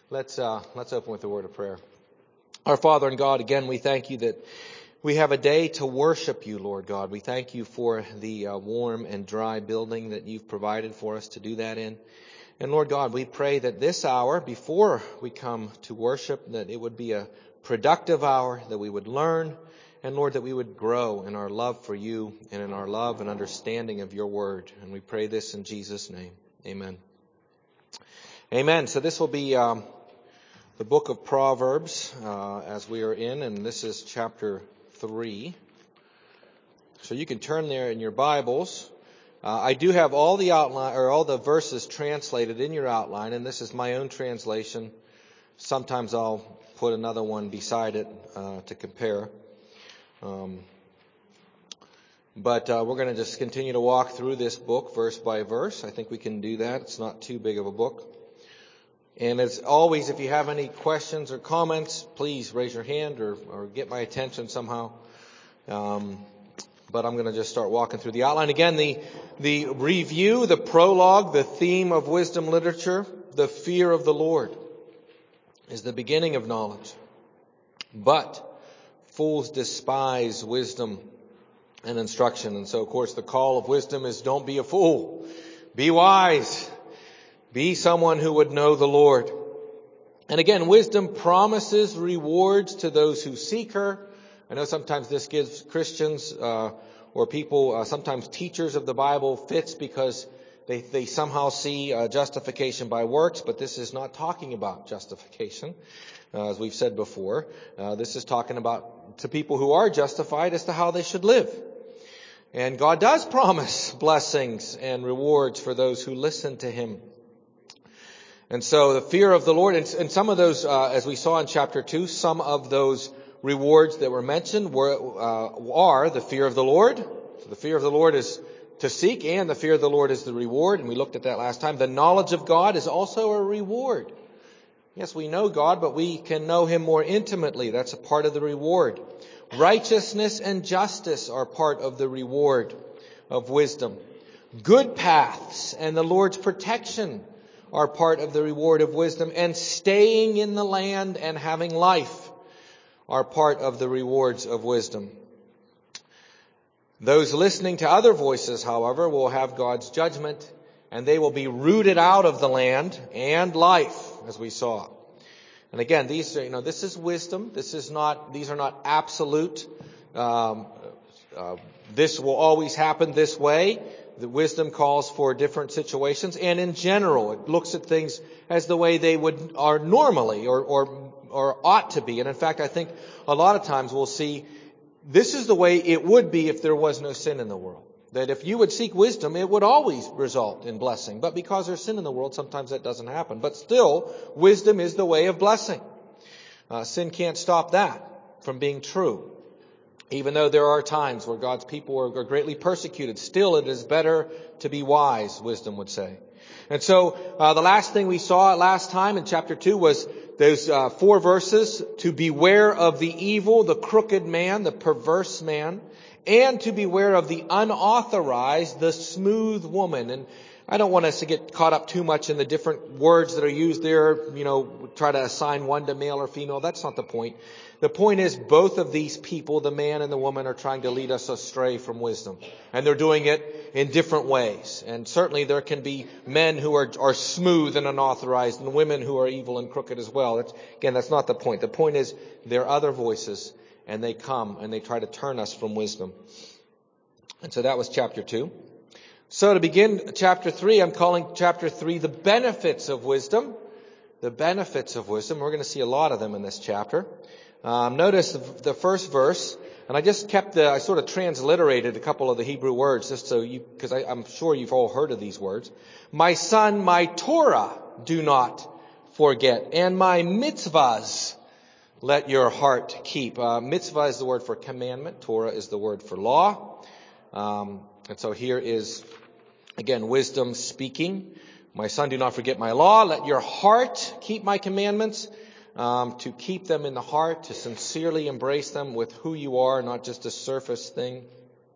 Let's open with a word of prayer. Our Father and God, again, we thank you that we have a day to worship you, Lord God. We thank you for the warm and dry building that you've provided for us to do that in. And Lord God, we pray that this hour, before we come to worship, that it would be a productive hour, that we would learn, and Lord, that we would grow in our love for you and in our love and understanding of your word. And we pray this in Jesus' name. Amen. Amen. So this will be the book of Proverbs as we are in, and this is chapter 3. So you can turn there in your Bibles. I do have all the outline or all the verses translated in your outline, and this is my own translation. Sometimes I'll put another one beside it to compare. But we're going to just continue to walk through this book verse by verse. I think we can do that. It's not too big of a book. And as always, if you have any questions or comments, please raise your hand or get my attention somehow. But I'm going to just start walking through the outline. Again, the review, the prologue, the theme of wisdom literature, the fear of the Lord is the beginning of knowledge. But fools despise wisdom and instruction. And so, of course, the call of wisdom is don't be a fool. Be wise. Be someone who would know the Lord. And again, wisdom promises rewards to those who seek her. I know sometimes this gives Christians or people, sometimes teachers of the Bible, fits because they somehow see justification by works, but this is not talking about justification, as we've said before. This is talking about to people who are justified as to how they should live. And God does promise blessings and rewards for those who listen to Him. And so the fear of the Lord, and some of those, as we saw in chapter 2, some of those rewards that were mentioned are the fear of the Lord. So the fear of the Lord is to seek, and the fear of the Lord is the reward. And we looked at that last time. The knowledge of God is also a reward. Yes, we know God, but we can know Him more intimately. That's a part of the reward. Righteousness and justice are part of the reward of wisdom. Good paths and the Lord's protection are part of the reward of wisdom, and staying in the land and having life are part of the rewards of wisdom. Those listening to other voices, however, will have God's judgment, and they will be rooted out of the land and life, as we saw. And again, this is wisdom. These are not absolute. This will always happen this way. The wisdom calls for different situations, and in general, it looks at things as the way they are normally or ought to be. And in fact, I think a lot of times we'll see this is the way it would be if there was no sin in the world. That if you would seek wisdom, it would always result in blessing. But because there's sin in the world, sometimes that doesn't happen. But still, wisdom is the way of blessing. Sin can't stop that from being true. Even though there are times where God's people are greatly persecuted, still it is better to be wise, wisdom would say. And so the last thing we saw last time in chapter 2 was those 4 verses, to beware of the evil, the crooked man, the perverse man, and to beware of the unauthorized, the smooth woman. And I don't want us to get caught up too much in the different words that are used there, try to assign one to male or female. That's not the point. The point is both of these people, the man and the woman, are trying to lead us astray from wisdom. And they're doing it in different ways. And certainly there can be men who are smooth and unauthorized and women who are evil and crooked as well. That's not the point. The point is there are other voices, and they come and they try to turn us from wisdom. And so that was chapter 2. So to begin chapter 3, I'm calling chapter 3 the benefits of wisdom. The benefits of wisdom. We're going to see a lot of them in this chapter. Notice the first verse, and I sort of transliterated a couple of the Hebrew words just so because I'm sure you've all heard of these words. My son, my Torah do not forget, and my mitzvahs let your heart keep. Mitzvah is the word for commandment. Torah is the word for law. And so here is, again, wisdom speaking. My son, do not forget my law. Let your heart keep my commandments. To keep them in the heart, to sincerely embrace them with who you are, not just a surface thing.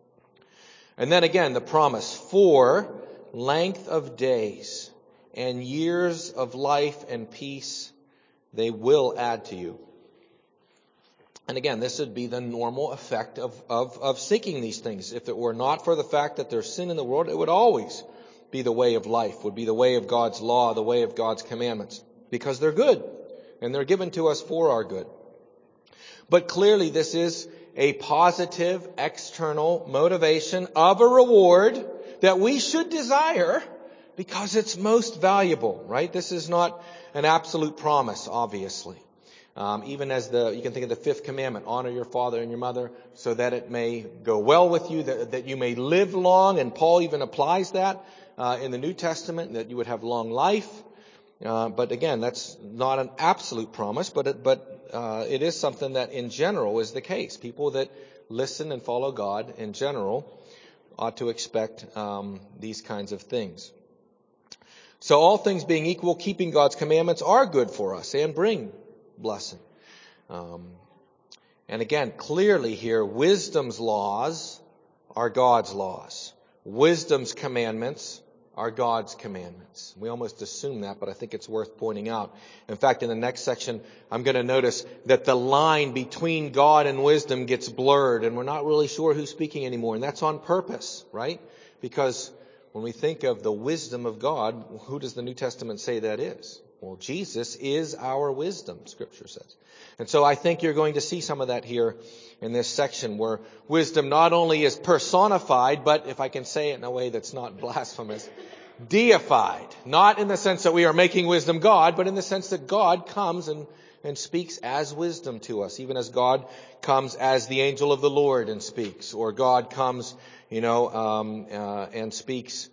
And then again, the promise, for length of days and years of life and peace, they will add to you. And again, this would be the normal effect of seeking these things. If it were not for the fact that there's sin in the world, it would always be the way of life, would be the way of God's law, the way of God's commandments, because they're good and they're given to us for our good. But clearly this is a positive external motivation of a reward that we should desire because it's most valuable, right? This is not an absolute promise, obviously. Even as you can think of the fifth commandment, honor your father and your mother so that it may go well with you, that you may live long. And Paul even applies that in the New Testament, that you would have long life. But again, that's not an absolute promise, but it is something that in general is the case. People that listen and follow God in general ought to expect these kinds of things. So all things being equal, keeping God's commandments are good for us and bring blessing. And again, clearly here, wisdom's laws are God's laws. Wisdom's commandments are God's commandments. We almost assume that, but I think it's worth pointing out. In fact, in the next section, I'm going to notice that the line between God and wisdom gets blurred, and we're not really sure who's speaking anymore. And that's on purpose, right? Because when we think of the wisdom of God, who does the New Testament say that is? Well, Jesus is our wisdom, Scripture says. And so I think you're going to see some of that here in this section where wisdom not only is personified, but if I can say it in a way that's not blasphemous, deified. Not in the sense that we are making wisdom God, but in the sense that God comes and speaks as wisdom to us, even as God comes as the angel of the Lord and speaks, or God comes, and speaks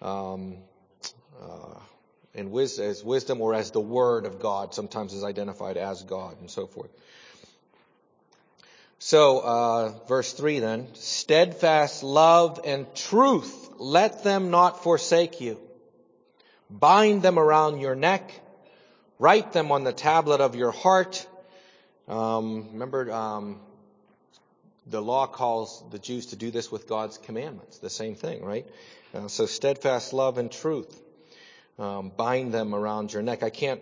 as wisdom, or as the Word of God, sometimes is identified as God, and so forth. So, verse 3 then, steadfast love and truth, let them not forsake you. Bind them around your neck, write them on the tablet of your heart. Remember, the law calls the Jews to do this with God's commandments, the same thing, right? So steadfast love and truth. Bind them around your neck. I can't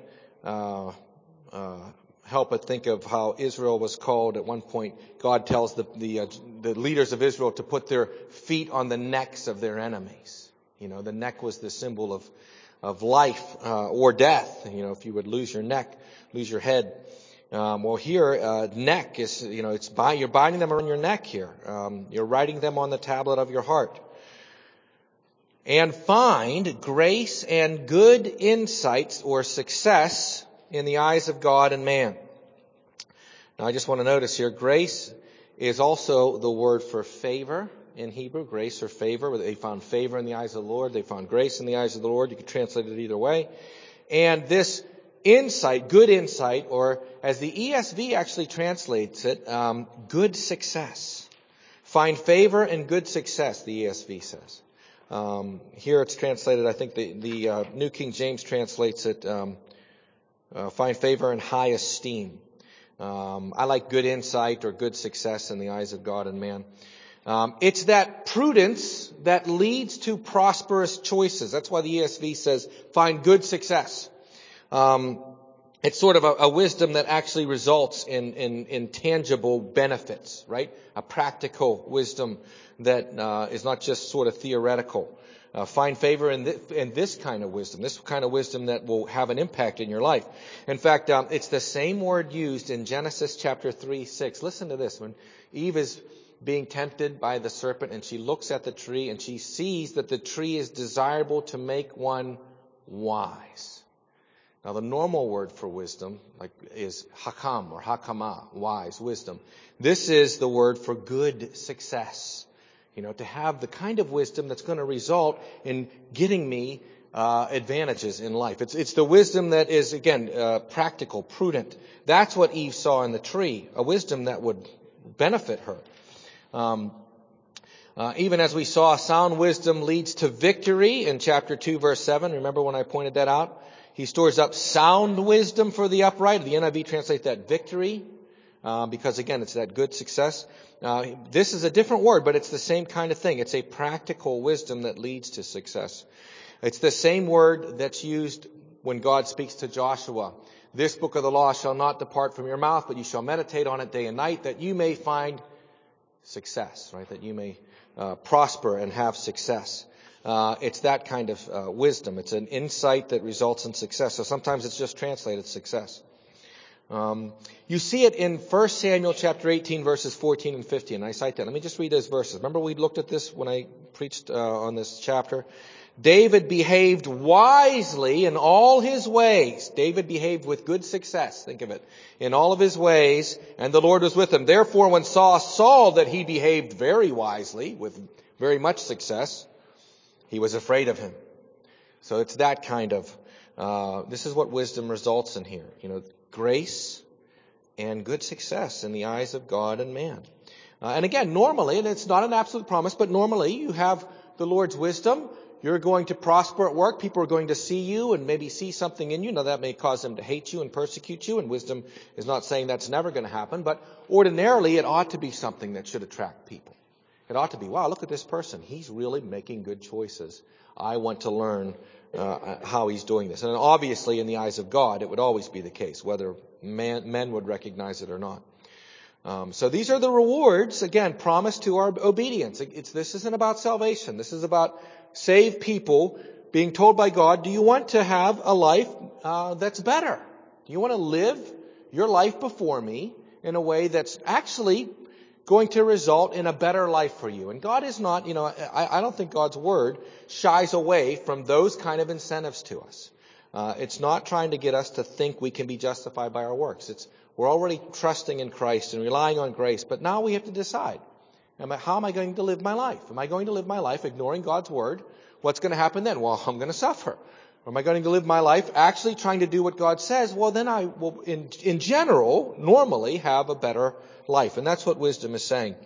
help but think of how Israel was called at one point. God tells the leaders of Israel to put their feet on the necks of their enemies. The neck was the symbol of life or death. If you would lose your neck, lose your head. Well, here neck is you're binding them around your neck here. You're writing them on the tablet of your heart. And find grace and good insights or success in the eyes of God and man. Now I just want to notice here, grace is also the word for favor in Hebrew, grace or favor. They found favor in the eyes of the Lord. They found grace in the eyes of the Lord. You could translate it either way. And this insight, good insight, or as the ESV actually translates it, good success. Find favor and good success, the ESV says. Here it's translated, I think the New King James translates it, find favor and high esteem. I like good insight or good success in the eyes of God and man. It's that prudence that leads to prosperous choices. That's why the ESV says find good success. It's sort of a wisdom that actually results in tangible benefits, right? A practical wisdom that is not just sort of theoretical. Find favor in this kind of wisdom, this kind of wisdom that will have an impact in your life. In fact, it's the same word used in Genesis chapter 3:6. Listen to this. When Eve is being tempted by the serpent and she looks at the tree and she sees that the tree is desirable to make one wise. Now, the normal word for wisdom is hakam or hakama, wise, wisdom. This is the word for good success. To have the kind of wisdom that's going to result in getting me advantages in life. It's the wisdom that is, again, practical, prudent. That's what Eve saw in the tree, a wisdom that would benefit her. Even as we saw, sound wisdom leads to victory in chapter 2, verse 7. Remember when I pointed that out? He stores up sound wisdom for the upright. The NIV translates that victory, because again, it's that good success. This is a different word, but it's the same kind of thing. It's a practical wisdom that leads to success. It's the same word that's used when God speaks to Joshua, This book of the law shall not depart from your mouth, but you shall meditate on it day and night, that you may find success, right? That you may prosper and have success. It's that kind of wisdom. It's an insight that results in success. So sometimes it's just translated success. You see it in 1 Samuel chapter 18, verses 14 and 15. And I cite that. Let me just read those verses. Remember we looked at this when I preached on this chapter? David behaved wisely in all his ways. David behaved with good success. Think of it. In all of his ways, and the Lord was with him. Therefore, when Saul saw that he behaved very wisely, with very much success, he was afraid of him. So it's that kind of, this is what wisdom results in here. Grace and good success in the eyes of God and man. And again, normally, and it's not an absolute promise, but normally you have the Lord's wisdom. You're going to prosper at work. People are going to see you and maybe see something in you. Now, that may cause them to hate you and persecute you, and wisdom is not saying that's never going to happen, but ordinarily it ought to be something that should attract people. It ought to be, wow, look at this person. He's really making good choices. I want to learn how he's doing this. And obviously, in the eyes of God, it would always be the case, whether men would recognize it or not. So these are the rewards, again, promised to our obedience. This isn't about salvation. This is about saved people being told by God, do you want to have a life that's better? Do you want to live your life before me in a way that's actually going to result in a better life for you? And God is not, I don't think God's word shies away from those kind of incentives to us. It's not trying to get us to think we can be justified by our works. We're already trusting in Christ and relying on grace, but now we have to decide. How am I going to live my life? Am I going to live my life ignoring God's word? What's going to happen then? Well, I'm going to suffer. Or am I going to live my life actually trying to do what God says? Well, then I will, in general, normally have a better life. And that's what wisdom is saying.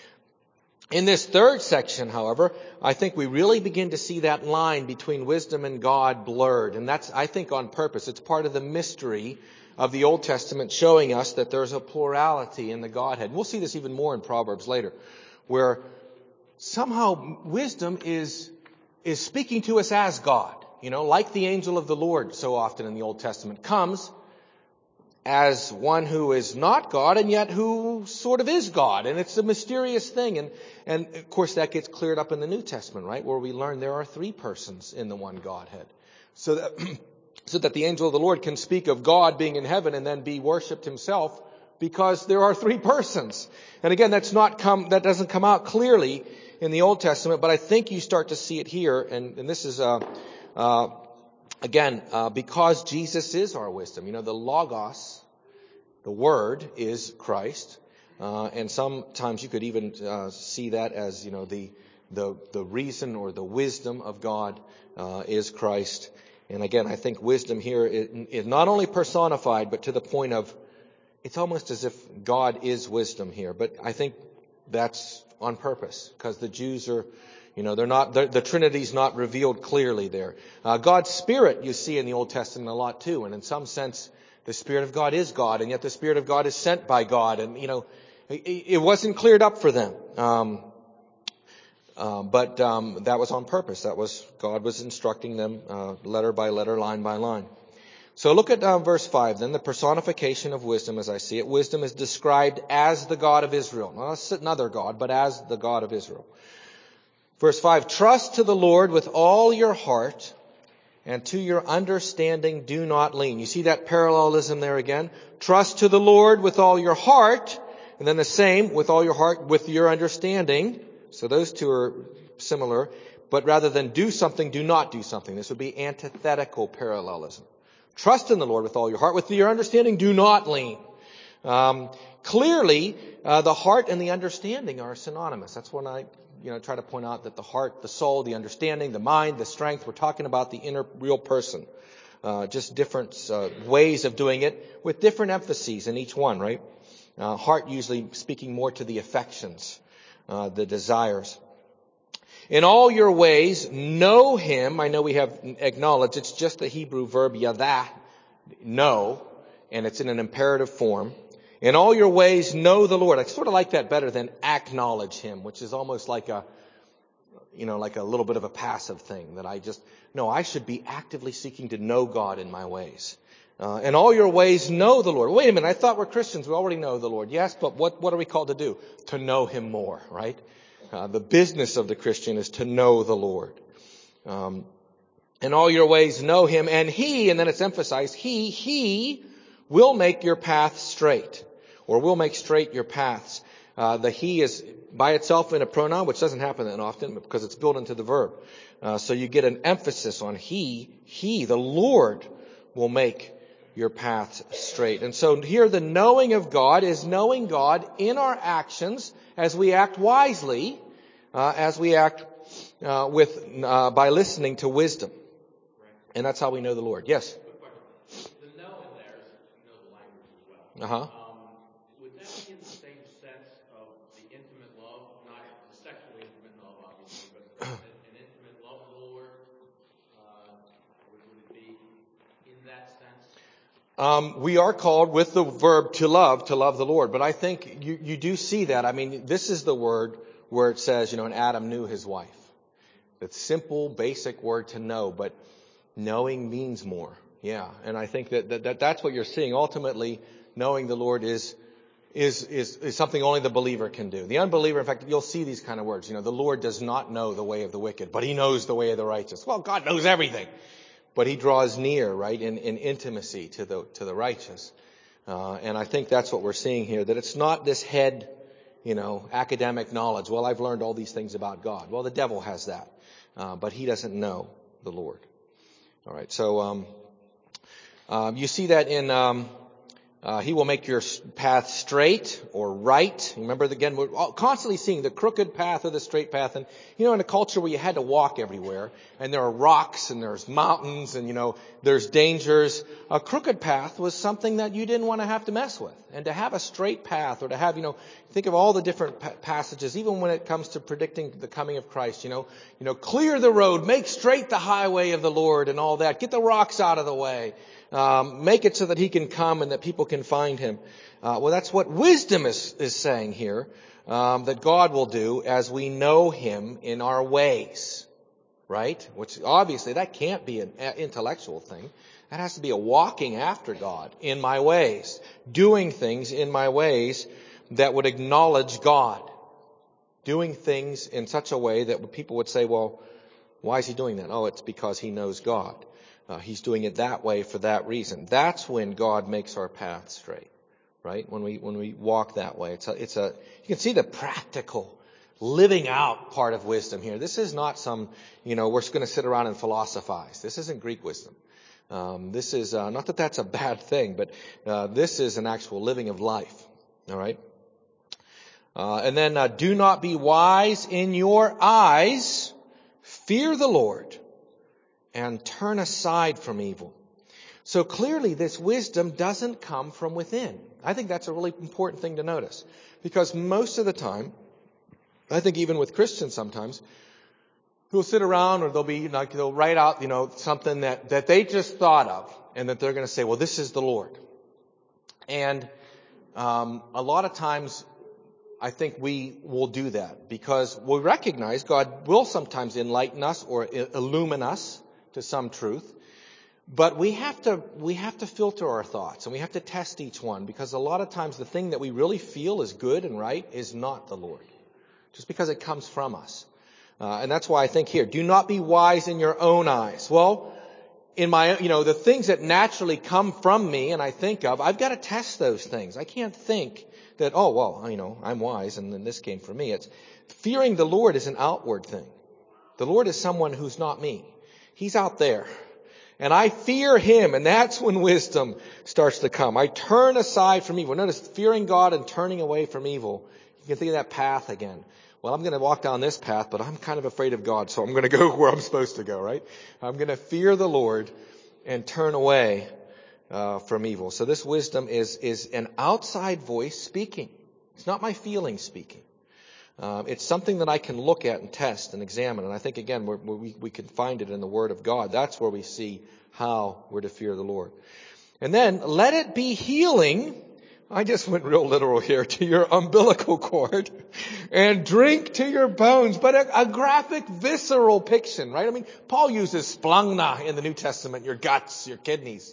In this third section, however, I think we really begin to see that line between wisdom and God blurred. And that's, I think, on purpose. It's part of the mystery of the Old Testament, showing us that there's a plurality in the Godhead. We'll see this even more in Proverbs later, where somehow wisdom is speaking to us as God. Like the angel of the Lord so often in the Old Testament comes as one who is not God and yet who sort of is God. And it's a mysterious thing. And of course that gets cleared up in the New Testament, right? Where we learn there are three persons in the one Godhead. So that the angel of the Lord can speak of God being in heaven and then be worshipped himself because there are three persons. And again, that doesn't come out clearly in the Old Testament, but I think you start to see it here. And this is, again, because Jesus is our wisdom. The Logos, the Word, is Christ. And sometimes you could even see that as, the reason or the wisdom of God is Christ. And again, I think wisdom here is not only personified, but to the point of, it's almost as if God is wisdom here. But I think that's on purpose, because the Jews are, the Trinity's not revealed clearly there. God's Spirit you see in the Old Testament a lot too. And in some sense, the Spirit of God is God, and yet the Spirit of God is sent by God. And, it wasn't cleared up for them. But that was on purpose. God was instructing them letter by letter, line by line. So look at verse 5. Then the personification of wisdom, as I see it. Wisdom is described as the God of Israel. Not another God, but as the God of Israel. Verse 5, trust to the Lord with all your heart, and to your understanding do not lean. You see that parallelism there again? Trust to the Lord with all your heart, and then the same, with all your heart, with your understanding. So those two are similar, but rather than do something, do not do something. This would be antithetical parallelism. Trust in the Lord with all your heart. With your understanding, do not lean. Clearly, the heart and the understanding are synonymous. That's when I try to point out that the heart, the soul, the understanding, the mind, the strength, we're talking about the inner real person. Just different ways of doing it with different emphases in each one, right? Heart usually speaking more to the affections, the desires. In all your ways, know him. I know we have acknowledged. It's just the Hebrew verb yadah, know, and it's in an imperative form. In all your ways, know the Lord. I sort of like that better than acknowledge him, which is almost like a little bit of a passive thing that I should be actively seeking to know God in my ways. In all your ways know the Lord. Wait a minute, I thought we're Christians. We already know the Lord. Yes, but what are we called to do? To know Him more, right? The business of the Christian is to know the Lord. In all your ways know Him, and He, and then it's emphasized, He will make your path straight, or will make straight your paths. The He is by itself in a pronoun, which doesn't happen that often because it's built into the verb. So you get an emphasis on He, the Lord, will make your path straight. And so here the knowing of God is knowing God in our actions as we act wisely, as we act by listening to wisdom. And that's how we know the Lord. Yes? The know in there is to know the language as well. Uh-huh. Would that be in the same sense of the intimate love, not the sexually intimate love, obviously, but an intimate love of the Lord? Would it be in that sense? We are called with the verb to love the Lord. But I think you do see that. I mean, this is the word where it says, and Adam knew his wife. It's simple, basic word to know, but knowing means more. Yeah. And I think that's what you're seeing. Ultimately, knowing the Lord is something only the believer can do. The unbeliever, in fact, you'll see these kind of words. The Lord does not know the way of the wicked, but He knows the way of the righteous. Well, God knows everything. But He draws near, right, in intimacy to the righteous. And I think that's what we're seeing here, that it's not this head, academic knowledge. Well, I've learned all these things about God. Well, the devil has that. But he doesn't know the Lord. All right. So, you see that in, He will make your path straight or right. Remember, again, we're constantly seeing the crooked path or the straight path. And, in a culture where you had to walk everywhere, and there are rocks and there's mountains and, there's dangers, a crooked path was something that you didn't want to have to mess with. And to have a straight path, or to have, think of all the different passages, even when it comes to predicting the coming of Christ, clear the road, make straight the highway of the Lord and all that. Get the rocks out of the way. Make it so that He can come and that people can find Him. Well, that's what wisdom is saying here, that God will do as we know Him in our ways, right? Which obviously that can't be an intellectual thing. That has to be a walking after God in my ways, doing things in my ways that would acknowledge God, doing things in such a way that people would say, well, why is He doing that? Oh, it's because He knows God. He's doing it that way for that reason. That's when God makes our path straight, right? When we walk that way, you can see the practical living out part of wisdom here. This is not some, we're just going to sit around and philosophize. This isn't Greek wisdom. This is not that that's a bad thing, but this is an actual living of life. All right. And then do not be wise in your eyes. Fear the Lord. And turn aside from evil. So clearly this wisdom doesn't come from within. I think that's a really important thing to notice. Because most of the time, I think even with Christians sometimes, who'll sit around or they'll write out, something that they just thought of and that they're going to say, well, this is the Lord. And a lot of times I think we will do that because we recognize God will sometimes enlighten us or illumine us to some truth. But we have to filter our thoughts and we have to test each one because a lot of times the thing that we really feel is good and right is not the Lord. Just because it comes from us. And that's why I think here, do not be wise in your own eyes. Well, in my, the things that naturally come from me and I think of, I've got to test those things. I can't think that, oh, well, I'm wise and then this came from me. It's fearing the Lord is an outward thing. The Lord is someone who's not me. He's out there. And I fear Him, and that's when wisdom starts to come. I turn aside from evil. Notice, fearing God and turning away from evil. You can think of that path again. Well, I'm going to walk down this path, but I'm kind of afraid of God, so I'm going to go where I'm supposed to go, right? I'm going to fear the Lord and turn away from evil. So this wisdom is an outside voice speaking. It's not my feelings speaking. It's something that I can look at and test and examine. And I think, again, we can find it in the Word of God. That's where we see how we're to fear the Lord. And then, let it be healing. I just went real literal here, to your umbilical cord. And drink to your bones. But a graphic, visceral picture, right? I mean, Paul uses splangna in the New Testament, your guts, your kidneys.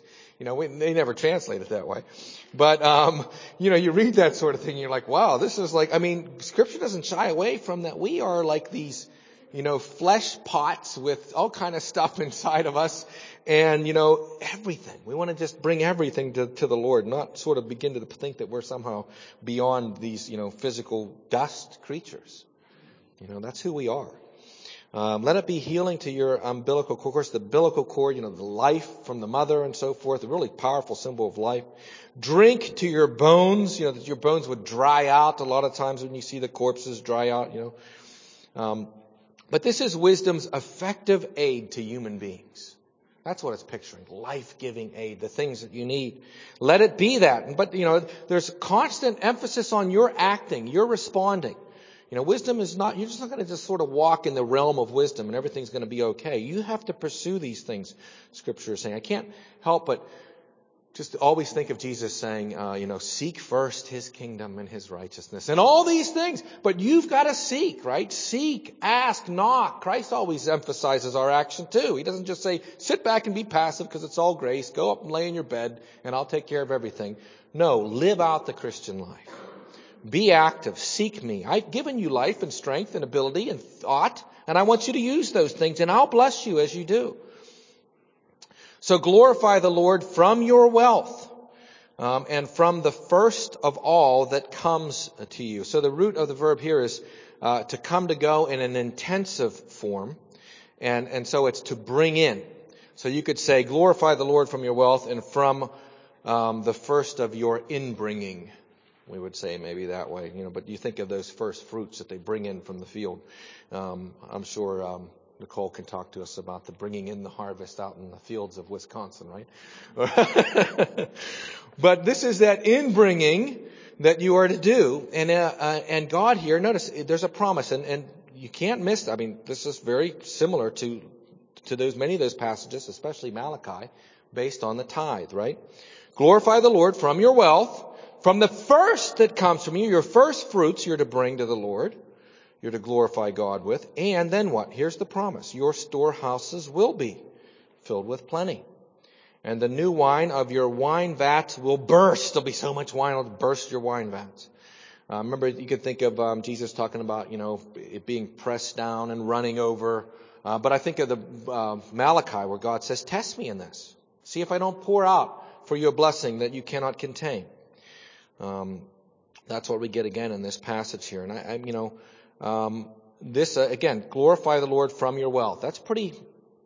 They never translate it that way. But, you read that sort of thing and you're like, wow, this is like, Scripture doesn't shy away from that. We are like these, flesh pots with all kind of stuff inside of us and, everything. We want to just bring everything to the Lord, not sort of begin to think that we're somehow beyond these, physical dust creatures. That's who we are. Let it be healing to your umbilical cord. Of course, the umbilical cord, the life from the mother and so forth, a really powerful symbol of life. Drink to your bones, that your bones would dry out a lot of times when you see the corpses dry out, But this is wisdom's effective aid to human beings. That's what it's picturing. Life-giving aid, the things that you need. Let it be that. But, there's constant emphasis on your acting, your responding. Wisdom is not, you're just not going to just sort of walk in the realm of wisdom and everything's going to be okay. You have to pursue these things, Scripture is saying. I can't help but just always think of Jesus saying, seek first His kingdom and His righteousness and all these things. But you've got to seek, right? Seek, ask, knock. Christ always emphasizes our action too. He doesn't just say, sit back and be passive because it's all grace. Go up and lay in your bed and I'll take care of everything. No, live out the Christian life. Be active. Seek me. I've given you life and strength and ability and thought, and I want you to use those things, and I'll bless you as you do. So glorify the Lord from your wealth, and from the first of all that comes to you. So the root of the verb here is to come, to go in an intensive form, and so it's to bring in. So you could say, glorify the Lord from your wealth and from the first of your inbringing. We would say maybe that way, but you think of those first fruits that they bring in from the field. I'm sure Nicole can talk to us about the bringing in the harvest out in the fields of Wisconsin, right? But this is that inbringing that you are to do. And God here, notice there's a promise, and you can't miss, this is very similar to many of those passages, especially Malachi, based on the tithe, right? Glorify the Lord from your wealth. From the first that comes from you, your first fruits you're to bring to the Lord. You're to glorify God with. And then what? Here's the promise. Your storehouses will be filled with plenty. And the new wine of your wine vats will burst. There'll be so much wine, it'll burst your wine vats. Remember, you could think of Jesus talking about, it being pressed down and running over. But I think of the Malachi where God says, test me in this. See if I don't pour out for you a blessing that you cannot contain. That's what we get again in this passage here. And this again, glorify the Lord from your wealth. That's pretty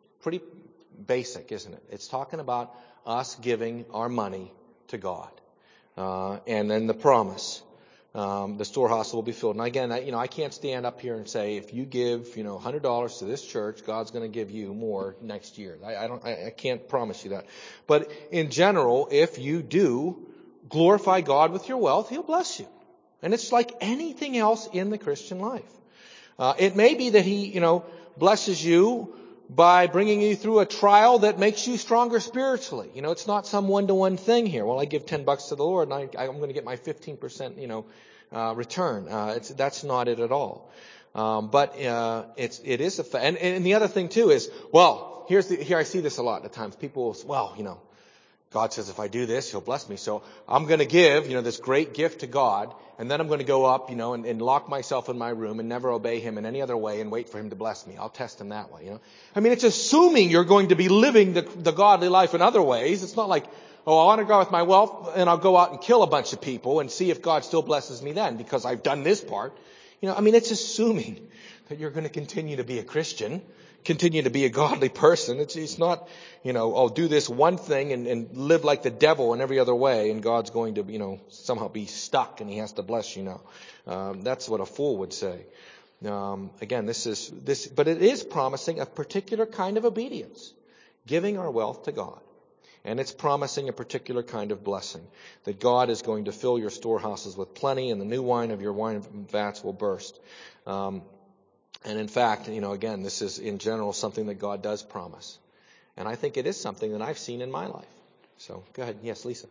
basic, isn't it? It's talking about us giving our money to God. And then the promise, the storehouse will be filled. And again, I can't stand up here and say, if you give, $100 to this church, God's going to give you more next year. I can't promise you that. But in general, if you do glorify God with your wealth, He'll bless you. And it's like anything else in the Christian life. It may be that He, blesses you by bringing you through a trial that makes you stronger spiritually. It's not some one-to-one thing here. Well, I give $10 to the Lord and I'm going to get my 15%, return. That's not it at all. But it is a and the other thing too is, well, here I see this a lot at times. People will, God says, if I do this, He'll bless me. So I'm going to give, this great gift to God. And then I'm going to go up, and lock myself in my room and never obey Him in any other way and wait for Him to bless me. I'll test Him that way, It's assuming you're going to be living the godly life in other ways. It's not like, I want to go with my wealth and I'll go out and kill a bunch of people and see if God still blesses me then because I've done this part. It's assuming that you're going to continue to be a Christian, continue to be a godly person. It's not, I'll do this one thing and live like the devil in every other way, and God's going to, somehow be stuck and He has to bless you now. That's what a fool would say. Again, but it is promising a particular kind of obedience, giving our wealth to God. And it's promising a particular kind of blessing, that God is going to fill your storehouses with plenty and the new wine of your wine vats will burst. And in fact, again, this is in general something that God does promise. And I think it is something that I've seen in my life. So go ahead. Yes, Lisa.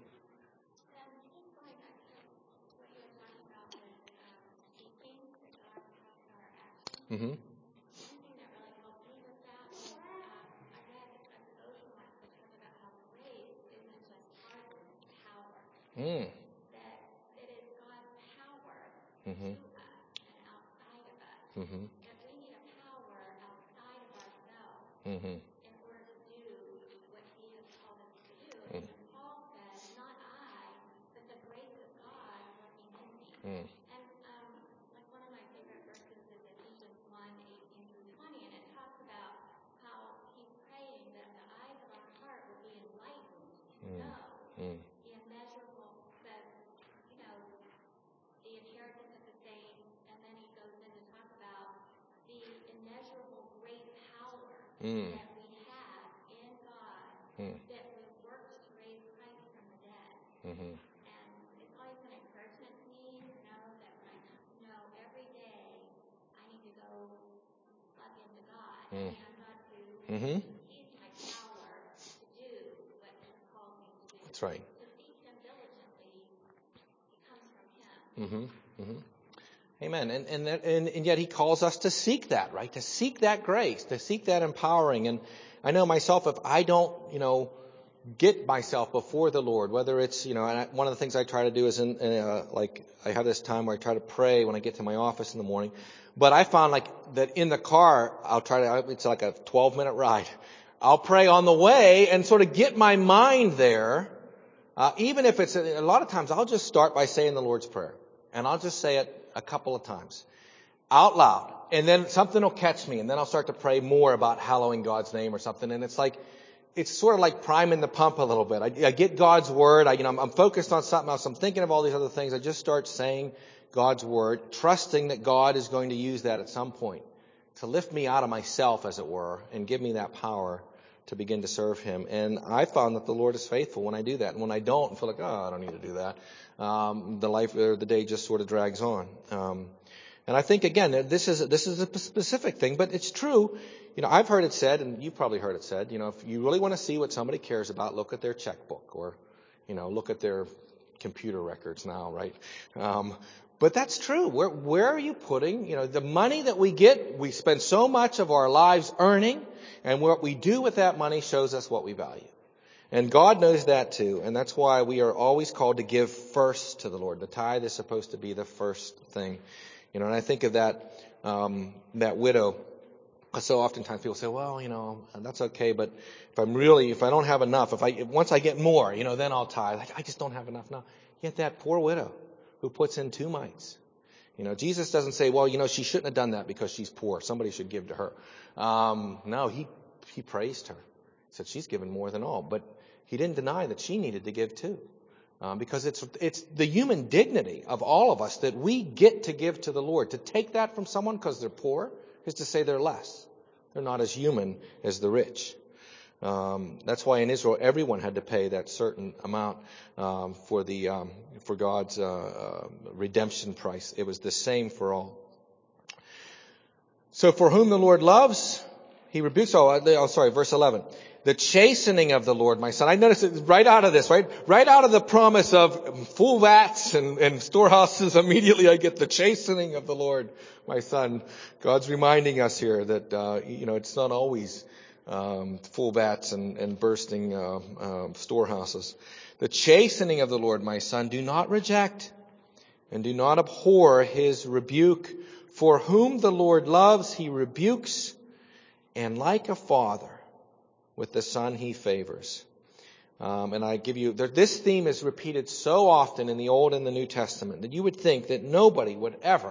Mm-hmm. Mm-hmm. to us and outside of us. Mm-hmm. That we need a power outside of ourselves Mm-hmm. in order to do what he has called us to do. Mm. And Paul says, not I, but the grace of God working in me. Mm. And like one of my favorite verses is Ephesians 1:18-20, and it talks about how he's praying that the eyes of our heart will be enlightened to know the immeasurable, says, the inheritance of the saints, and then he goes in to talk about the immeasurable great power that we have in God that was worked to raise Christ from the dead. Mm-hmm. And it's always an encouragement to me to know that when I know every day I need to go plug into God. And I'm not to use my power to do what he's called me to do. That's right. To seek him diligently, it comes from him. Mm-hmm. Mm-hmm. Amen. And yet he calls us to seek that, right? To seek that grace, to seek that empowering. And I know myself, if I don't, get myself before the Lord, whether it's, and one of the things I try to do is I have this time where I try to pray when I get to my office in the morning. But I found that in the car, it's like a 12-minute ride. I'll pray on the way and sort of get my mind there. Even if a lot of times I'll just start by saying the Lord's Prayer. And I'll just say it a couple of times out loud. And then something will catch me. And then I'll start to pray more about hallowing God's name or something. And it's sort of like priming the pump a little bit. I get God's word. I'm focused on something else. I'm thinking of all these other things. I just start saying God's word, trusting that God is going to use that at some point to lift me out of myself, as it were, and give me that power to begin to serve him. And I found that the Lord is faithful when I do that. And when I don't, I feel like, I don't need to do that. The day just sort of drags on. And I think, again, this is a specific thing, but it's true. I've heard it said, and you've probably heard it said, if you really want to see what somebody cares about, look at their checkbook or, look at their computer records now, right? But that's true. Where are you putting, the money that we get? We spend so much of our lives earning, and what we do with that money shows us what we value. And God knows that too. And that's why we are always called to give first to the Lord. The tithe is supposed to be the first thing. And I think of that widow. So oftentimes people say, well, that's okay. But if I don't have enough, once I get more, then I'll tithe. I just don't have enough now. Yet that poor widow who puts in 2 mites. Jesus doesn't say, well, she shouldn't have done that because she's poor. Somebody should give to her. No, he praised her. He said she's given more than all. But he didn't deny that she needed to give too. Because it's the human dignity of all of us that we get to give to the Lord. To take that from someone because they're poor is to say they're less. They're not as human as the rich. That's why in Israel everyone had to pay that certain amount for God's redemption price. It was the same for all. So for whom the Lord loves, he rebukes. Verse 11. The chastening of the Lord, my son. I noticed it right out of this, right? Right out of the promise of full vats and storehouses, immediately I get the chastening of the Lord, my son. God's reminding us here that, it's not always full vats and bursting storehouses. The chastening of the Lord, my son, do not reject and do not abhor his rebuke. For whom the Lord loves, he rebukes, and like a father, with the son he favors. And I give you, this theme is repeated so often in the Old and the New Testament that you would think that nobody would ever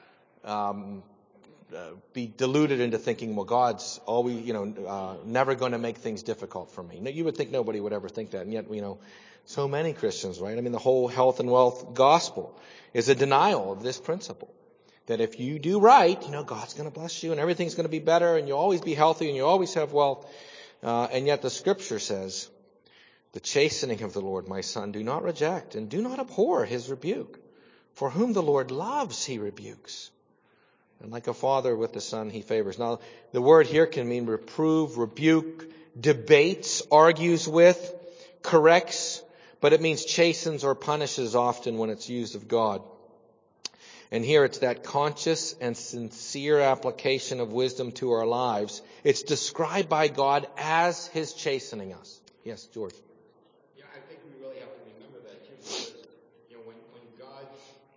be deluded into thinking, well, God's always, never going to make things difficult for me. You would think nobody would ever think that. And yet, so many Christians, right? The whole health and wealth gospel is a denial of this principle. That if you do right, God's going to bless you and everything's going to be better and you'll always be healthy and you always have wealth. And yet the scripture says, the chastening of the Lord, my son, do not reject and do not abhor his rebuke. For whom the Lord loves, he rebukes. And like a father with the son he favors. Now, the word here can mean reprove, rebuke, debates, argues with, corrects, but it means chastens or punishes often when it's used of God. And here it's that conscious and sincere application of wisdom to our lives. It's described by God as his chastening us. Yes, George. Yeah, I think we really have to remember that too, because when God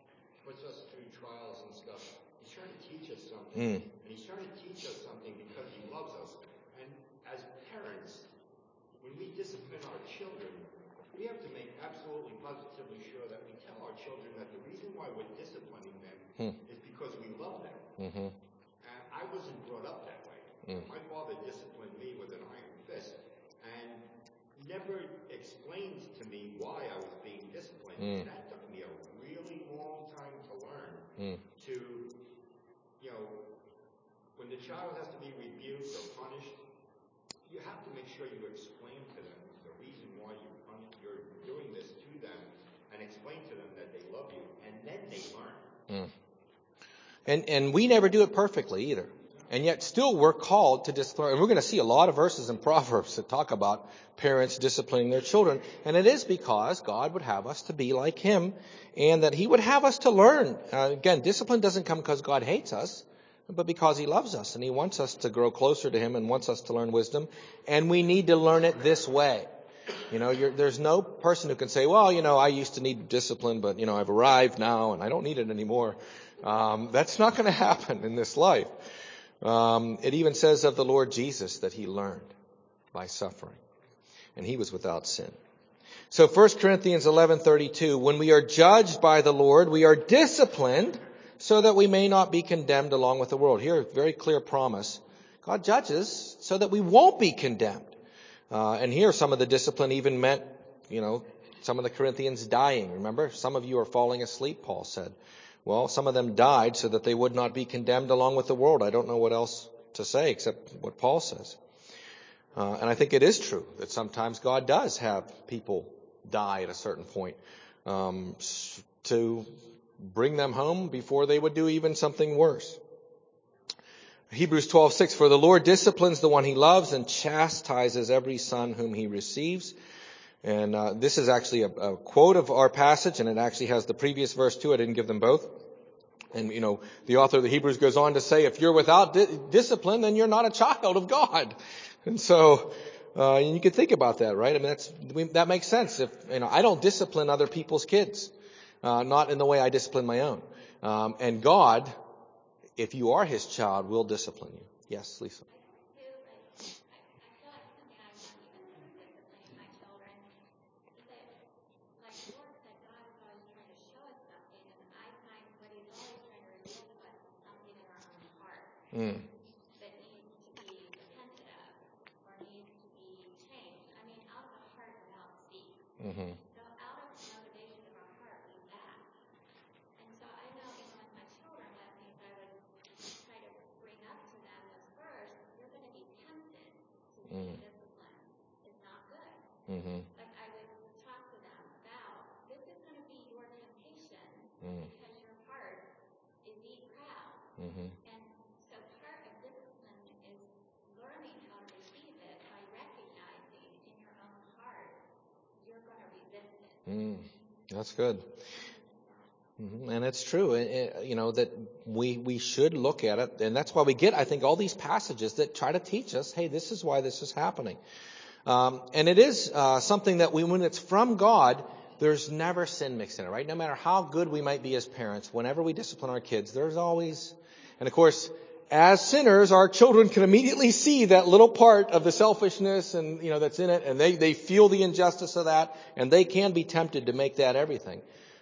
puts us through trials and stuff. He's trying to teach us something. Mm. And he's trying to teach us something because he loves us. And as parents, when we discipline our children, we have to make absolutely positively sure that we tell our children that the reason why we're disciplining them is because we love them. Mm-hmm. And I wasn't brought up that way. My father disciplined me with an iron fist and never explained to me why I was being disciplined. And that took me a really long time to learn. To, you know, when the child has to be rebuked or punished, you have to make sure you explain to them the reason why you're doing this to them, and explain to them that they love you, and then they learn. And we never do it perfectly either. And yet still we're called to discipline. And we're going to see a lot of verses in Proverbs that talk about parents disciplining their children. And it is because God would have us to be like him, and that he would have us to learn. Again, discipline doesn't come because God hates us, but because he loves us, and he wants us to grow closer to him and wants us to learn wisdom. And we need to learn it this way. You know, there's no person who can say, well, you know, I used to need discipline, but, you know, I've arrived now and I don't need it anymore. That's not going to happen in this life. It even says of the Lord Jesus that he learned by suffering, and he was without sin. So 1 Corinthians 11:32, when we are judged by the Lord, we are disciplined so that we may not be condemned along with the world. Here, very clear promise. God judges so that we won't be condemned. And here some of the discipline even meant, you know, some of the Corinthians dying. Remember, some of you are falling asleep, Paul said. Well, some of them died so that they would not be condemned along with the world. I don't know what else to say except what Paul says. And I think it is true that sometimes God does have people die at a certain point to bring them home before they would do even something worse. Hebrews 12:6, for the Lord disciplines the one he loves and chastises every son whom he receives. And this is actually a quote of our passage, and it actually has the previous verse too. I didn't give them both. And, you know, the author of the Hebrews goes on to say, if you're without discipline, then you're not a child of God. And so, you can think about that, right? I mean, that makes sense. If, you know, I don't discipline other people's kids, not in the way I discipline my own. And God, if you are his child, will discipline you. Yes, Lisa. That needs to be repented of or needs to be changed. I mean, out of the heart, the mouth speaks. So out of the motivation of our heart, we act. And so I know even with my children, one of the things I would try to bring up to them is first, you're going to be tempted to be disciplined. It's not good. Like I would talk to them about, this is going to be your temptation because your heart is proud. And so part of discipline is learning how to receive it by recognizing in your own heart you're going to resist it. That's good. And it's true, you know, that we should look at it. And that's why we get, I think, all these passages that try to teach us, hey, this is why this is happening. And it is something that when it's from God, there's never sin mixed in it, right? No matter how good we might be as parents, whenever we discipline our kids, there's always... And of course, as sinners, our children can immediately see that little part of the selfishness and, you know, that's in it, and they feel the injustice of that, and they can be tempted to make that everything.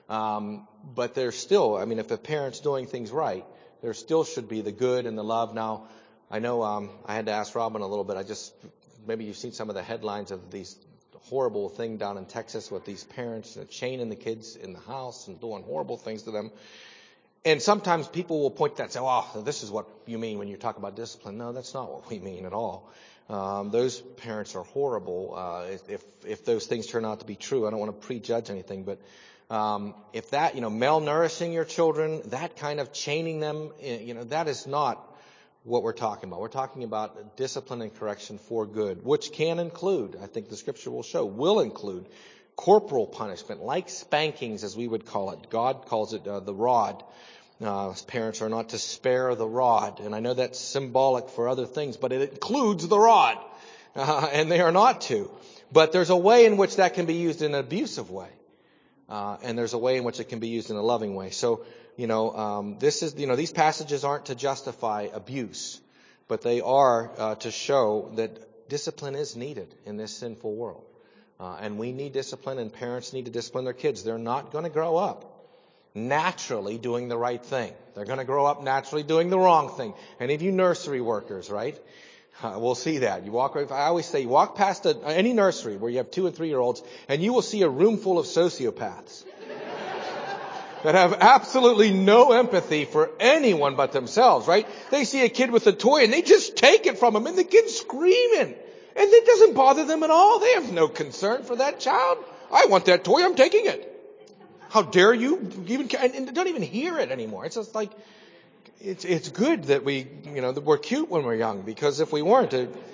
But there's still, I mean, if a parent's doing things right, there still should be the good and the love. Now, I know I had to ask Robin a little bit. Maybe you've seen some of the headlines of these horrible thing down in Texas with these parents chaining the kids in the house and doing horrible things to them. And sometimes people will point to that and say, oh, this is what you mean when you talk about discipline. No, that's not what we mean at all. Those parents are horrible. If those things turn out to be true, I don't want to prejudge anything, but if that, you know, malnourishing your children, that kind of chaining them, you know, that is not what we're talking about. We're talking about discipline and correction for good, which can include, I think the scripture will include corporal punishment, like spankings, as we would call it. God calls it the rod. Parents are not to spare the rod. And I know that's symbolic for other things, but it includes the rod. And they are not to. But there's a way in which that can be used in an abusive way. and there's a way in which it can be used in a loving way. So, these passages aren't to justify abuse, but they are to show that discipline is needed in this sinful world. And we need discipline, and parents need to discipline their kids. They're not going to grow up naturally doing the right thing. They're going to grow up naturally doing the wrong thing. Any of you nursery workers, right? We'll see that. I always say, you walk past any nursery where you have 2 and 3-year-olds, and you will see a room full of sociopaths that have absolutely no empathy for anyone but themselves, right? They see a kid with a toy and they just take it from him, and the kid's screaming. And it doesn't bother them at all. They have no concern for that child. I want that toy, I'm taking it. How dare you even, and don't even hear it anymore. It's just like, it's good that that we're cute when we're young, because if we weren't,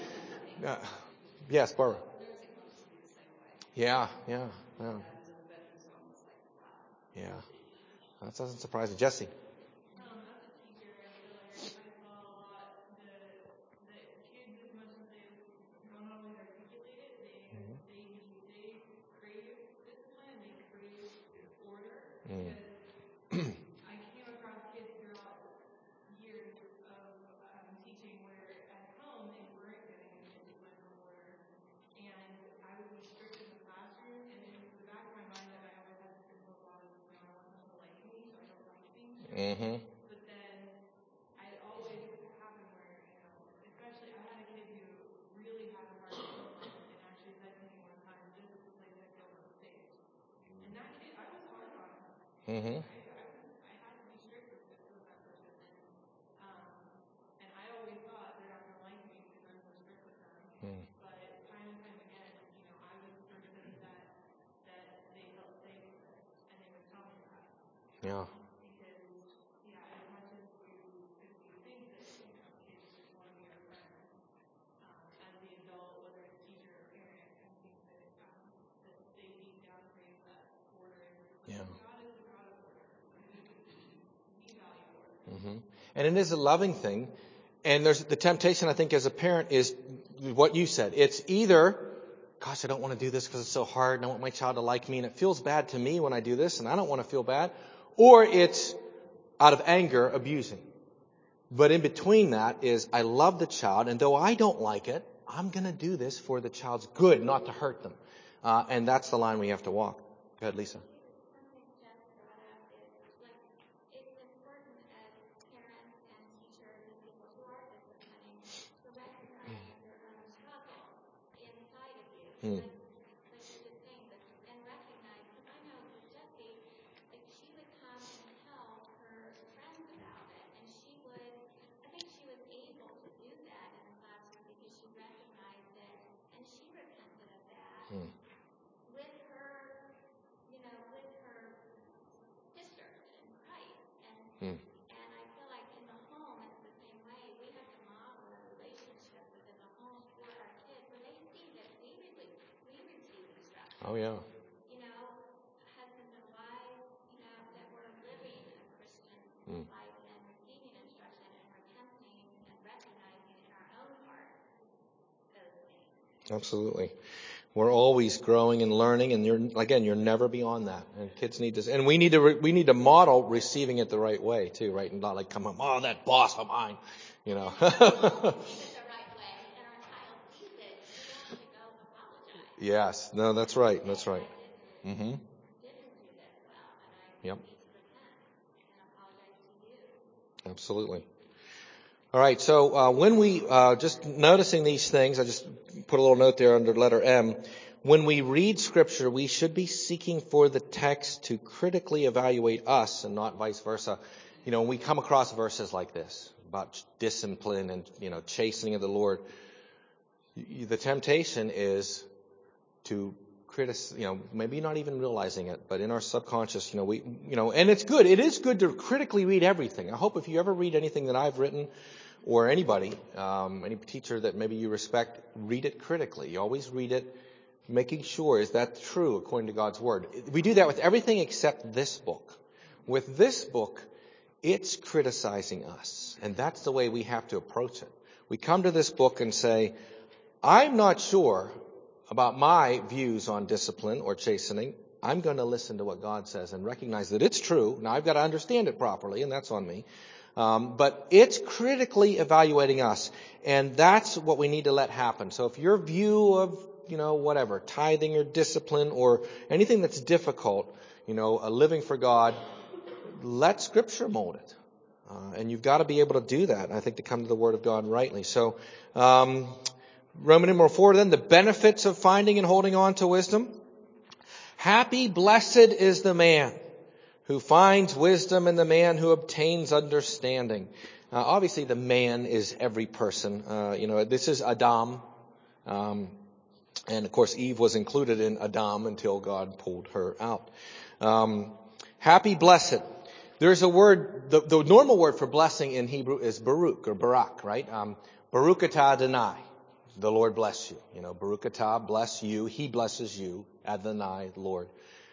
yes, Barbara. Yeah. Yeah. That doesn't surprise me. Jesse. I came across kids throughout years of teaching where at home they weren't getting discipline from order, and I would be strict in the classroom, and in the back of my mind that I always had this simple thought of, I want them to like me, so I don't like being strict. But then I always happened where, especially I had a kid who really had a hard time and actually said to me one time, "This is the place I feel most safe." And that kid, I was hard on him. I had to be strict with that person, and I always thought they're not going to like me because I'm so strict with them. But time and time again, I was the person that they felt safe with, and they would tell me that. Yeah. Because, as much as you think that kids just want to be your friend, as the adult, whether it's teacher or parent, I think that they deep down crave that order and discipline. Yeah. God is the God of order. We value order. And it is a loving thing. And there's the temptation, I think, as a parent is what you said. It's either, gosh, I don't want to do this because it's so hard and I want my child to like me and it feels bad to me when I do this and I don't want to feel bad. Or it's out of anger, abusing. But in between that is, I love the child, and though I don't like it, I'm going to do this for the child's good, not to hurt them. And that's the line we have to walk. Go ahead, Lisa. Something Jeff brought up is, it's important as parents and teachers and people who are disciplining to recognize your own struggle inside of you. Like you're just saying, and recognize, because I know with Jessie, she would come and tell her friends about it, and I think she was able to do that in the classroom because she recognized it, and she repented of that with her sister in Christ. And I feel like in the home it's the same way. We have to model a relationship within the home for our kids where they see that we receive instruction. Oh, yeah. Husbands and wives, that we're living a Christian life and receiving instruction and repenting and recognizing in our own heart those things. Absolutely. We're always growing and learning, and you're never beyond that. And kids need this, and we need to model receiving it the right way too, right? And not like come on, that boss of mine, Receive it the right way, and our child sees it. We don't have to go apologize. Yes. No, that's right. That's right. Didn't do this well, and I need to repent and apologize to you. Absolutely. All right. So when we just noticing these things, I just put a little note there under letter M. When we read Scripture, we should be seeking for the text to critically evaluate us, and not vice versa. When we come across verses like this about discipline and chastening of the Lord, the temptation is to criticize. Maybe not even realizing it, but in our subconscious, and it's good. It is good to critically read everything. I hope if you ever read anything that I've written, or anybody, any teacher that maybe you respect, read it critically. You always read it, making sure, is that true according to God's Word? We do that with everything except this book. With this book, it's criticizing us. And that's the way we have to approach it. We come to this book and say, I'm not sure about my views on discipline or chastening. I'm going to listen to what God says and recognize that it's true. Now, I've got to understand it properly, and that's on me. But it's critically evaluating us, and that's what we need to let happen. So if your view of, whatever, tithing or discipline or anything that's difficult, living for God, let Scripture mold it. And you've got to be able to do that, I think, to come to the Word of God rightly. So, Roman numeral 4, then, the benefits of finding and holding on to wisdom. Happy, blessed is the man who finds wisdom and the man who obtains understanding. Obviously, the man is every person. This is Adam. And, of course, Eve was included in Adam until God pulled her out. Happy, blessed. There's a word, the normal word for blessing in Hebrew is Baruch or Barak, right? Baruch atah Adonai. The Lord bless you. Baruch atah, bless you. He blesses you. Adonai, Lord.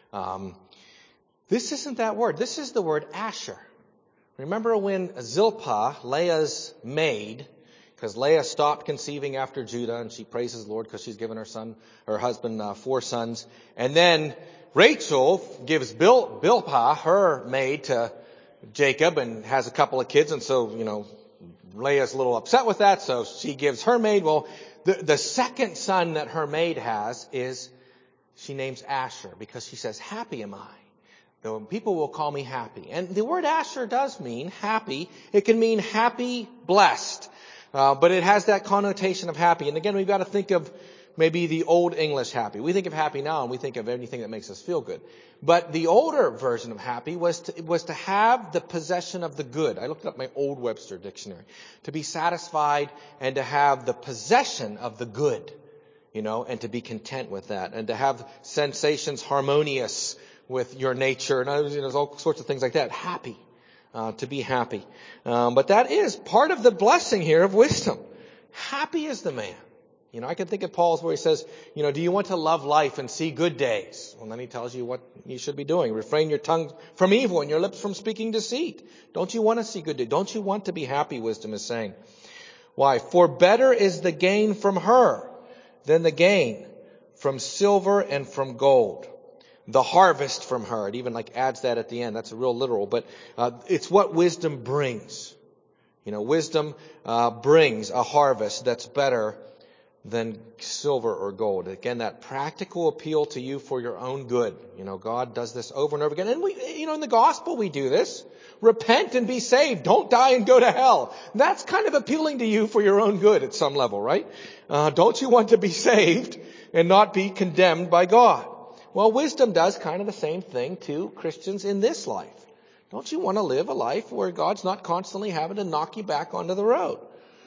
This isn't that word. This is the word Asher. Remember when Zilpah, Leah's maid, because Leah stopped conceiving after Judah, and she praises the Lord because she's given her husband 4 sons. And then Rachel gives Bilhah, her maid, to Jacob and has a couple of kids. And so, Leah's a little upset with that, so she gives her maid. Well, the second son that her maid has she names Asher because she says, happy am I. People will call me happy. And the word Asher does mean happy. It can mean happy, blessed. But it has that connotation of happy. And again, we've got to think of maybe the old English happy. We think of happy now and we think of anything that makes us feel good. But the older version of happy was to have the possession of the good. I looked up my old Webster dictionary. To be satisfied and to have the possession of the good, and to be content with that. And to have sensations harmonious with your nature. And there's all sorts of things like that. Happy. To be happy. But that is part of the blessing here of wisdom. Happy is the man. I can think of Paul's where he says, do you want to love life and see good days? Well, then he tells you what you should be doing. Refrain your tongue from evil and your lips from speaking deceit. Don't you want to see good days? Don't you want to be happy, wisdom is saying. Why? For better is the gain from her than the gain from silver and from gold. The harvest from her. It even adds that at the end. That's a real literal. But it's what wisdom brings. Wisdom brings a harvest that's better than silver or gold. Again, that practical appeal to you for your own good. God does this over and over again. And we, in the gospel we do this. Repent and be saved. Don't die and go to hell. That's kind of appealing to you for your own good at some level, right? Don't you want to be saved and not be condemned by God? Well, wisdom does kind of the same thing to Christians in this life. Don't you want to live a life where God's not constantly having to knock you back onto the road?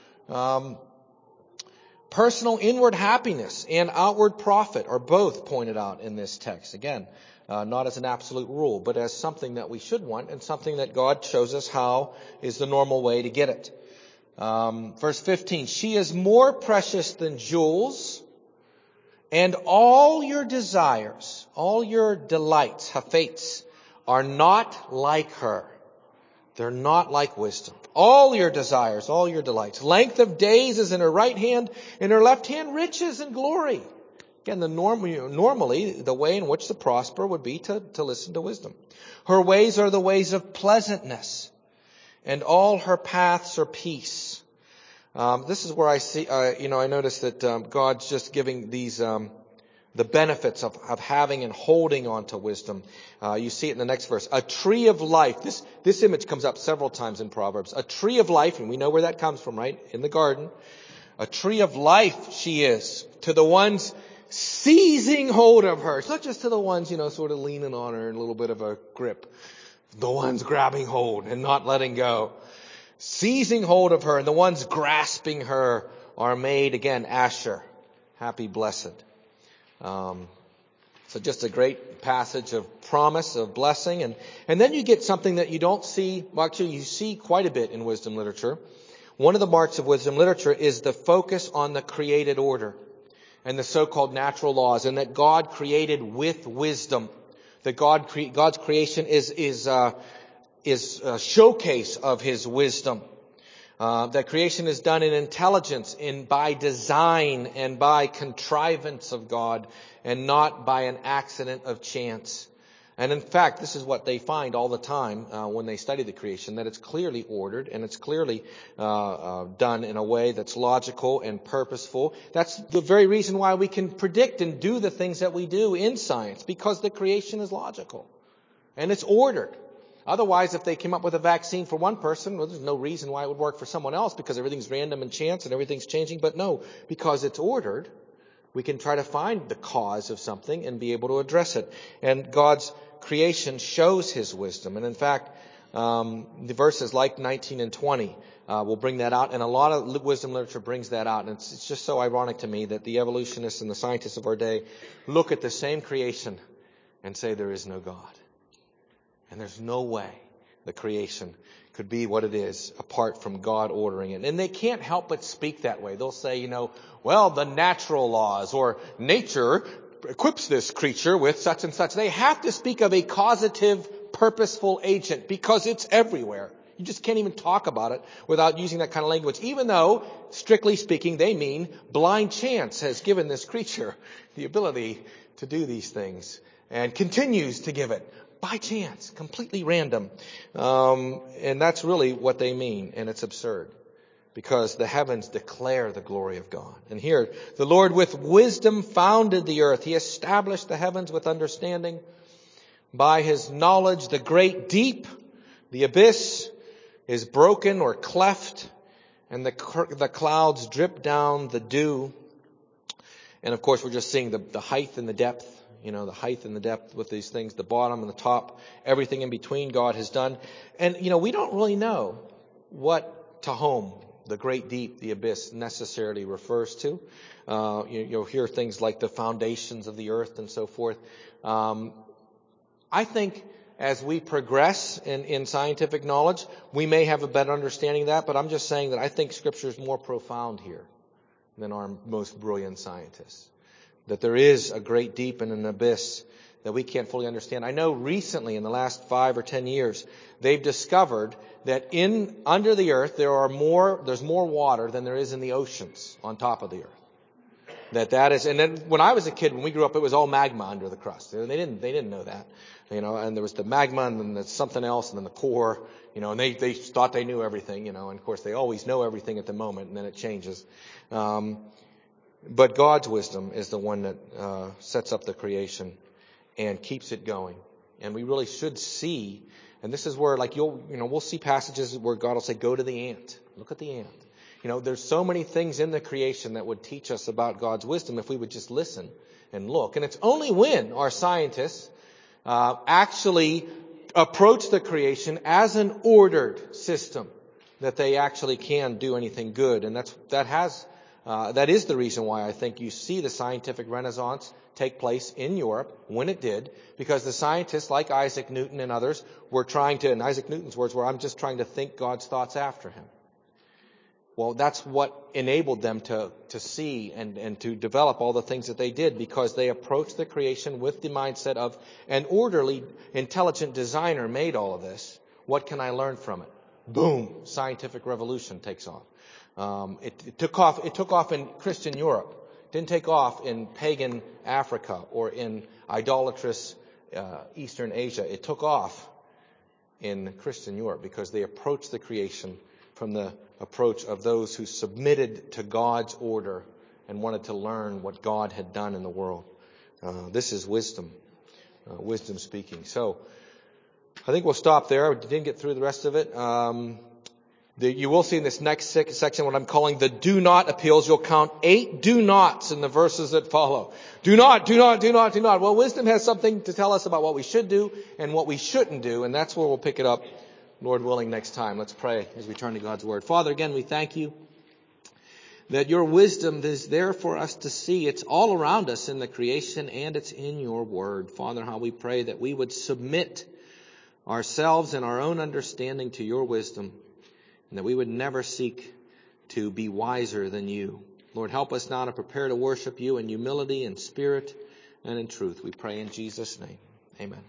Personal inward happiness and outward profit are both pointed out in this text. Again, not as an absolute rule, but as something that we should want and something that God shows us how is the normal way to get it. Verse 15, she is more precious than jewels, and all your desires, all your delights, hafates, are not like her. They're not like wisdom. All your desires, all your delights. Length of days is in her right hand, in her left hand riches and glory. Again, normally the way in which to prosper would be to listen to wisdom. Her ways are the ways of pleasantness, and all her paths are peace. This is where I see, I notice that God's just giving these the benefits of having and holding on to wisdom. You see it in the next verse. A tree of life. This image comes up several times in Proverbs. A tree of life, and we know where that comes from, right? In the garden. A tree of life she is to the ones seizing hold of her. It's not just to the ones, sort of leaning on her in a little bit of a grip. The ones grabbing hold and not letting go. Seizing hold of her, and the ones grasping her are made, again, Asher. Happy, blessed. So just a great passage of promise, of blessing. And then you get something that you don't see, well, actually you see quite a bit in wisdom literature. One of the marks of wisdom literature is the focus on the created order and the so-called natural laws, and that God created with wisdom. That God's creation is a showcase of His wisdom. That creation is done in intelligence, by design, and by contrivance of God, and not by an accident of chance. And in fact, this is what they find all the time when they study the creation, that it's clearly ordered and it's clearly done in a way that's logical and purposeful. That's the very reason why we can predict and do the things that we do in science, because the creation is logical and it's ordered. Otherwise, if they came up with a vaccine for one person, well, there's no reason why it would work for someone else, because everything's random and chance and everything's changing. But no, because it's ordered, we can try to find the cause of something and be able to address it. And God's creation shows His wisdom. And in fact, the verses like 19 and 20 will bring that out. And a lot of wisdom literature brings that out. And it's just so ironic to me that the evolutionists and the scientists of our day look at the same creation and say there is no God. And there's no way the creation could be what it is apart from God ordering it. And they can't help but speak that way. They'll say, well, the natural laws, or nature equips this creature with such and such. They have to speak of a causative, purposeful agent because it's everywhere. You just can't even talk about it without using that kind of language, even though, strictly speaking, they mean blind chance has given this creature the ability to do these things and continues to give it. By chance, completely random. And that's really what they mean. And it's absurd, because the heavens declare the glory of God. And here, the Lord with wisdom founded the earth. He established the heavens with understanding. By His knowledge, the great deep, the abyss, is broken or cleft, and the clouds drip down the dew. And of course, we're just seeing the height and the depth. The height and the depth with these things, the bottom and the top, everything in between God has done. And, we don't really know what Tehom, the great deep, the abyss, necessarily refers to. You'll hear things like the foundations of the earth and so forth. I think as we progress in scientific knowledge, we may have a better understanding of that, but I'm just saying that I think Scripture is more profound here than our most brilliant scientists. That there is a great deep and an abyss that we can't fully understand. I know recently, in the last 5 or 10 years, they've discovered that under the earth there's more water than there is in the oceans on top of the earth. That is, and then when I was a kid, when we grew up, it was all magma under the crust. They didn't know that, and there was the magma and then there's something else and then the core, and they thought they knew everything, and of course they always know everything at the moment, and then it changes. But God's wisdom is the one that sets up the creation and keeps it going. And we really should see, and this is where, we'll see passages where God will say, go to the ant. Look at the ant. There's so many things in the creation that would teach us about God's wisdom if we would just listen and look. And it's only when our scientists actually approach the creation as an ordered system that they actually can do anything good. And that is the reason why I think you see the scientific renaissance take place in Europe when it did, because the scientists like Isaac Newton and others were trying to, and Isaac Newton's words were, I'm just trying to think God's thoughts after him. Well, that's what enabled them to see and to develop all the things that they did, because they approached the creation with the mindset of an orderly, intelligent designer made all of this. What can I learn from it? Boom, scientific revolution takes off. It took off in Christian Europe. It didn't take off in pagan Africa or in idolatrous Eastern Asia. It took off in Christian Europe because they approached the creation from the approach of those who submitted to God's order and wanted to learn what God had done in the world. This is wisdom speaking. So I think we'll stop there. We didn't get through the rest of it. You will see in this next section what I'm calling the do not appeals. You'll count 8 do nots in the verses that follow. Do not, do not, do not, do not. Well, wisdom has something to tell us about what we should do and what we shouldn't do, and that's where we'll pick it up, Lord willing, next time. Let's pray as we turn to God's Word. Father, again, we thank you that your wisdom is there for us to see. It's all around us in the creation, and it's in your Word. Father, how we pray that we would submit ourselves and our own understanding to your wisdom, and that we would never seek to be wiser than you. Lord, help us now to prepare to worship you in humility and spirit and in truth. We pray in Jesus' name. Amen.